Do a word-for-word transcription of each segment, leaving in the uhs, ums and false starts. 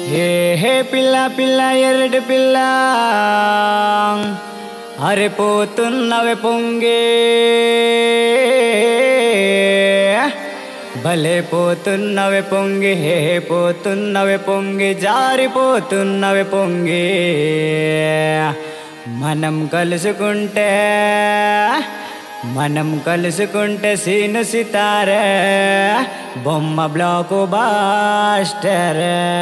హే హే పిల్ల పిల్ల ఎర్రటి పిల్ల అరే పోతున్నవే పొంగే భలే పోతున్నవే పొంగి హే పోతున్నవే పొంగి జారిపోతున్నవే పొంగి మనం కలుసుకుంటే మనం కలుసుకుంటే సీను సితారే బొమ్మ బ్లాకు బాస్టర్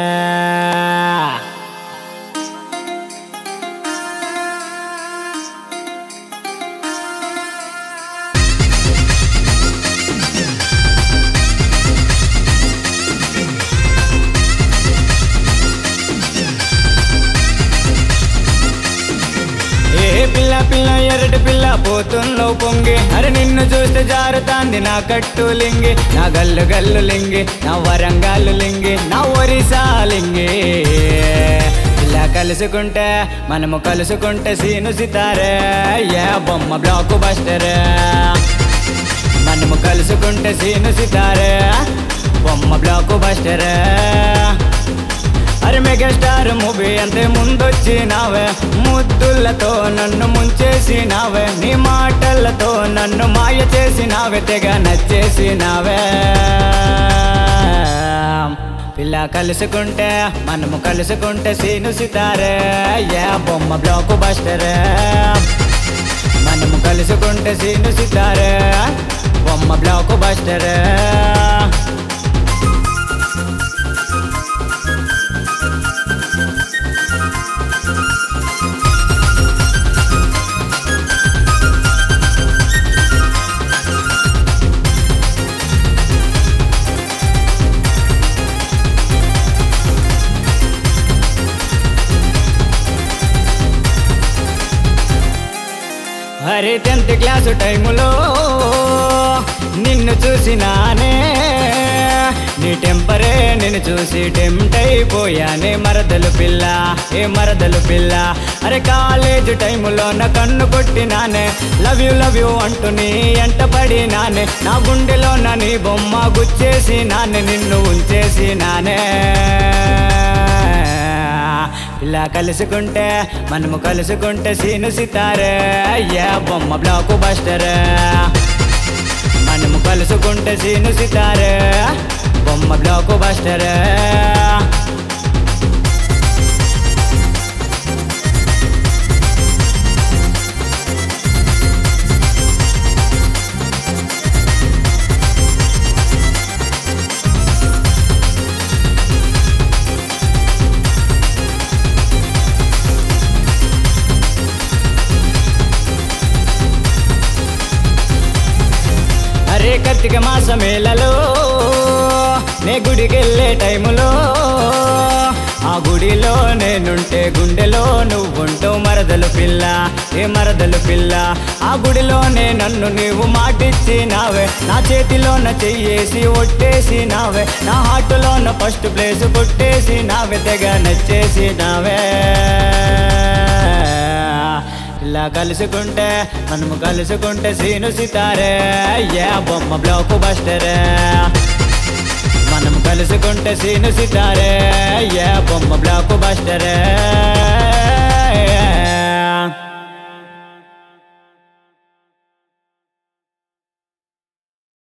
పిల్ల పిల్ల ఎర్రటి పిల్ల పోతున్నావు పొంగి అరే నిన్ను చూస్తే జారుతాంది నా కట్టు లింగి నా గల్లు గల్లు లింగి నా వరంగాలు లింగి నా ఒరిసా లింగి ఇలా కలుసుకుంటే మనము కలుసుకుంటే సీను సితారే యా బొమ్మ బ్లాకు బస్టర్ మనము కలుసుకుంటే సీను సితారే బొమ్మ బ్లాకు బస్టర్ అరే మెగాస్టార్ మూవీ అంతే ముందొచ్చినావే ముద్దులతో నన్ను ముంచేసినావే నీ మాటలతో నన్ను మాయ చేసినావే తెగ నచ్చేసినావే పిల్ల కలుసుకుంటే మనము కలుసుకుంటే సీను సితారే యా బొమ్మ బ్లాకు బస్టర్ మనము కలుసుకుంటే సీను సితారే బొమ్మ బ్లాకు బస్టర్ అరే టెన్త్ క్లాసు టైములో నిన్ను చూసినానే నీ టెంపరే నిన్ను చూసి టెంప్ట్ అయిపోయానే మరదలు పిల్ల ఏ మరదలు పిల్ల అరే కాలేజ్ టైములో నా కన్ను కొట్టినానే లవ్ యూ లవ్ యూ అంటూ నీ ఎంట పడినానే నా గుండెలో నా నీ బొమ్మ గుచ్చేసి నానే నిన్ను ఉంచేసి నానే ఇలా కలుసుకుంటే మనము కలుసుకుంటే సీను సితారే యా బొమ్మ బ్లాకు బస్టర్ మనము కలుసుకుంటే సీను సితారే బొమ్మ బ్లాకు బస్టర్ కార్తీక మాసమేళలో నే గుడికెళ్ళే టైములో ఆ గుడిలో నేనుంటే గుండెలో నువ్వుంటావు మరదలు పిల్ల ఏ మరదలు పిల్ల ఆ గుడిలోనే నన్ను నీవు మాటిచ్చినావే నా చేతిలోన చెయ్యేసి ఒట్టేసి నావే నా హార్టులోన ఫస్ట్ ప్లేస్ కొట్టేసి నావే తెగ నచ్చేసి నావే ఇలా కలుసుకుంటే మనము కలుసుకుంటే సీను సితారే యా బొమ్మ బ్లాకు బస్టర్ మనము కలుసుకుంటే సీను సితారే యా బొమ్మ బ్లాకు బస్టర్